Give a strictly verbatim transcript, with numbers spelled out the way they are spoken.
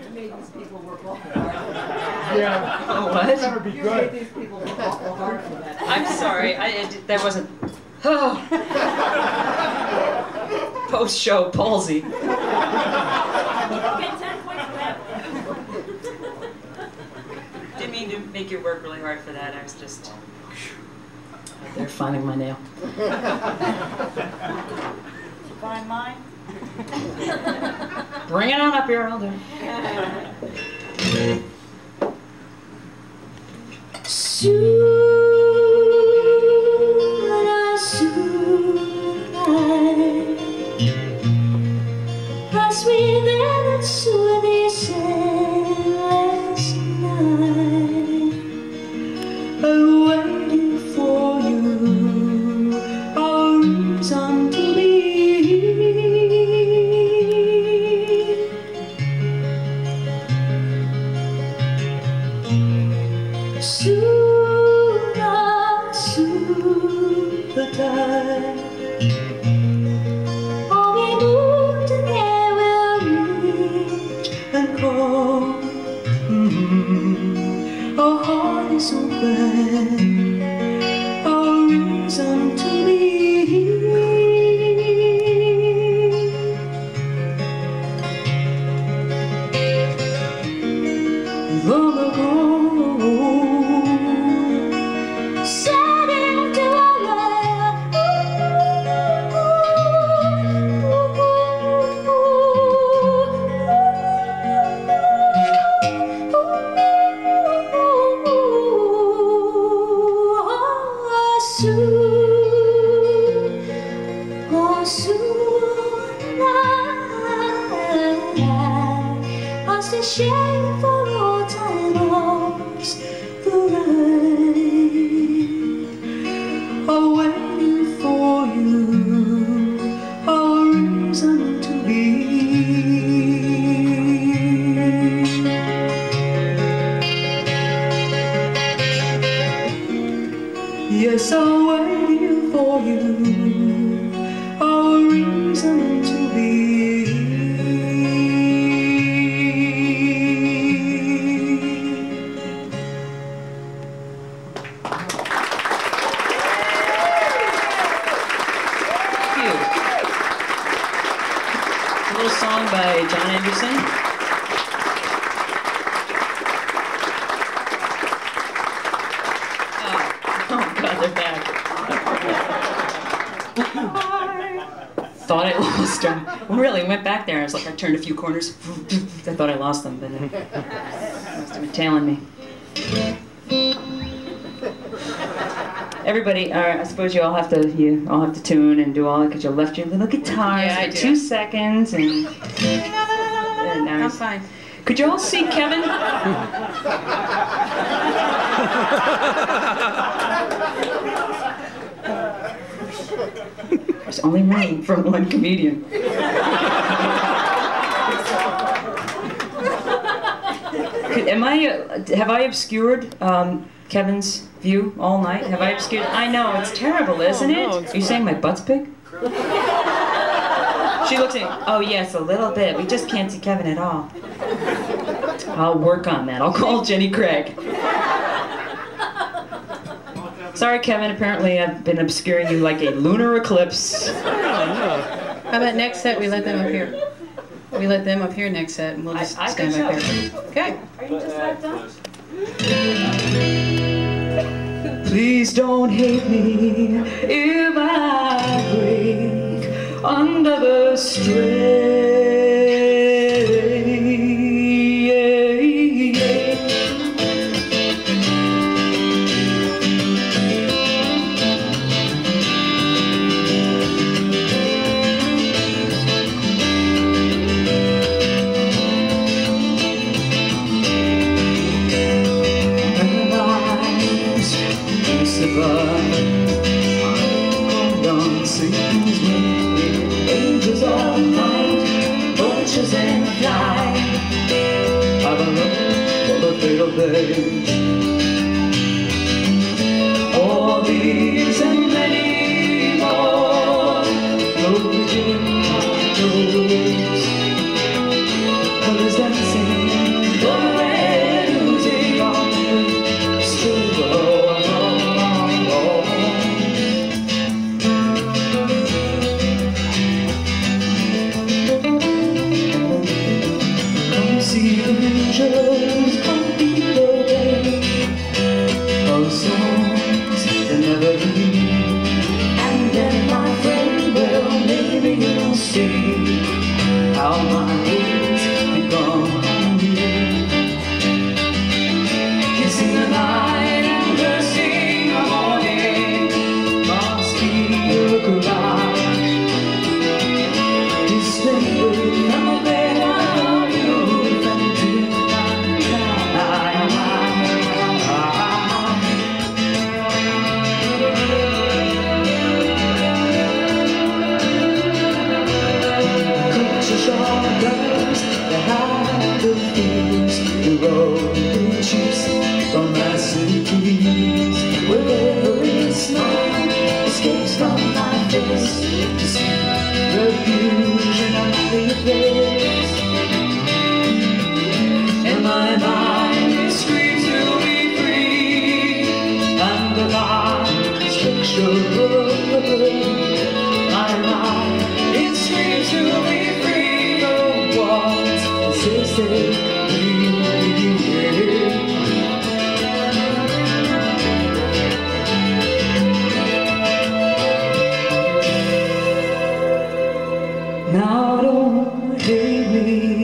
made these people work awful hard. Yeah. Oh, what? Better be You good. made these people work awful hard for that. I'm sorry. I, it, that wasn't... Oh. Post-show palsy. Get ten points for that. Didn't mean to make you work really hard for that. I was just out there finding my nail. Did you find mine? Bring it on up here, I'll do it. Soon, soon, as we then saw this last night, I'm waiting for you, our reason to be. Soon, soon, the time all we moved and air will reach and call. Mm-hmm. Our heart is open, our reason to be. Long ago, set into a light. Soon, oh soon, I lost a shame for all time lost the right. Oh, waiting for you, our reason to be. Yes, I'm waiting for you, our reason to be. Cute. A little song by John Anderson. Oh, oh God, they're back. Thought I lost them. Well, really, went back there. I was like, I turned a few corners. I thought I lost them, but uh, must have been tailing me. Everybody, uh, I suppose you all have to you all have to tune and do all that because you left your little guitars Yeah, I for do. two seconds and. and now I'm it's- fine. Could you all see Kevin? There's only room for one comedian. Could, am I? Uh, have I obscured um, Kevin's view all night? Have I obscured? I know it's terrible, isn't it? Are you saying my butt's big? She looks at me. Oh yes, a little bit. We just can't see Kevin at all. I'll work on that. I'll call Jenny Craig. Sorry, Kevin. Apparently, I've been obscuring you like a lunar eclipse. How about next set we let them up here? We let them up here next set and we'll just I- I stand think back so. there. Okay. Are you just about done? Please don't hate me if I break under the strain. Angels of light, vultures and fly. Have a look for the fatal day. All these and many more float in our toes. Colors dancing day.